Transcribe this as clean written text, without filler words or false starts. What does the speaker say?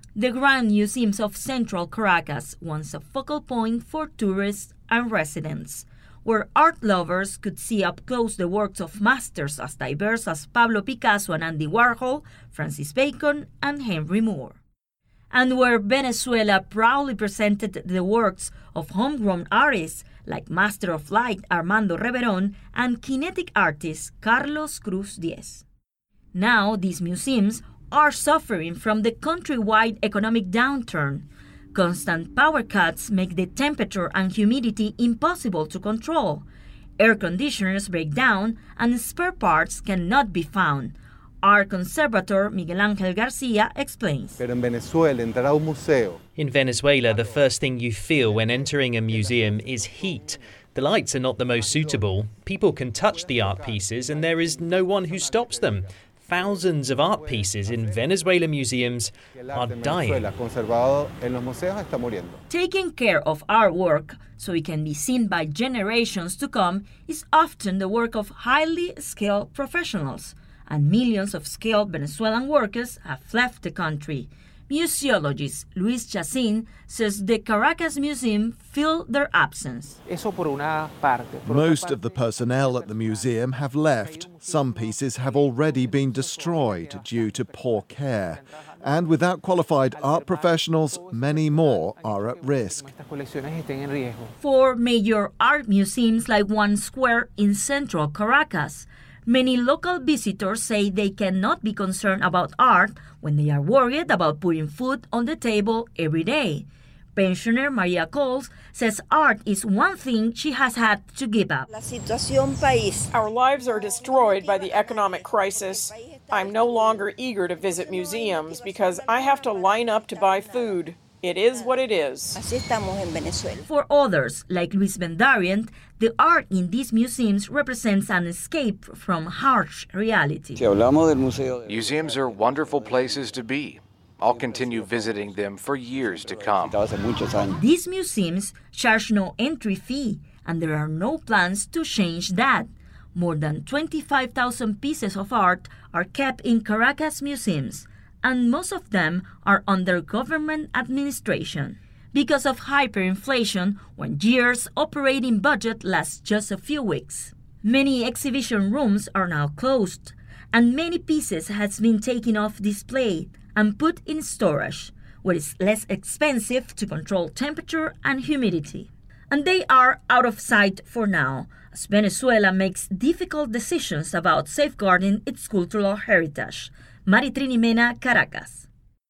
The Grand Museums of Central Caracas, once a focal point for tourists and residents, where art lovers could see up close the works of masters as diverse as Pablo Picasso and Andy Warhol, Francis Bacon, and Henry Moore. And where Venezuela proudly presented the works of homegrown artists like Master of Light Armando Reverón and kinetic artist Carlos Cruz Diez. Now these museums are suffering from the countrywide economic downturn. Constant power cuts make the temperature and humidity impossible to control. Air conditioners break down and spare parts cannot be found. Art conservator Miguel Ángel García explains. In Venezuela, the first thing you feel when entering a museum is heat. The lights are not the most suitable. People can touch the art pieces and there is no one who stops them. Thousands of art pieces in Venezuela museums are dying. Taking care of artwork so it can be seen by generations to come is often the work of highly skilled professionals, and millions of skilled Venezuelan workers have left the country. Museologist Luis Chacín says the Caracas Museum filled their absence. Most of the personnel at the museum have left. Some pieces have already been destroyed due to poor care. And without qualified art professionals, many more are at risk. For major art museums like One Square in central Caracas, many local visitors say they cannot be concerned about art when they are worried about putting food on the table every day. Pensioner Maria Coles says art is one thing she has had to give up. Our lives are destroyed by the economic crisis. I'm no longer eager to visit museums because I have to line up to buy food. It is what it is. For others, like Luis Bendarian, the art in these museums represents an escape from harsh reality. Museums are wonderful places to be. I'll continue visiting them for years to come. These museums charge no entry fee, and there are no plans to change that. More than 25,000 pieces of art are kept in Caracas museums, and most of them are under government administration. Because of hyperinflation, 1 year's operating budget lasts just a few weeks. Many exhibition rooms are now closed, and many pieces has been taken off display and put in storage, where it's less expensive to control temperature and humidity. And they are out of sight for now, as Venezuela makes difficult decisions about safeguarding its cultural heritage. Maritrini Mena, Caracas.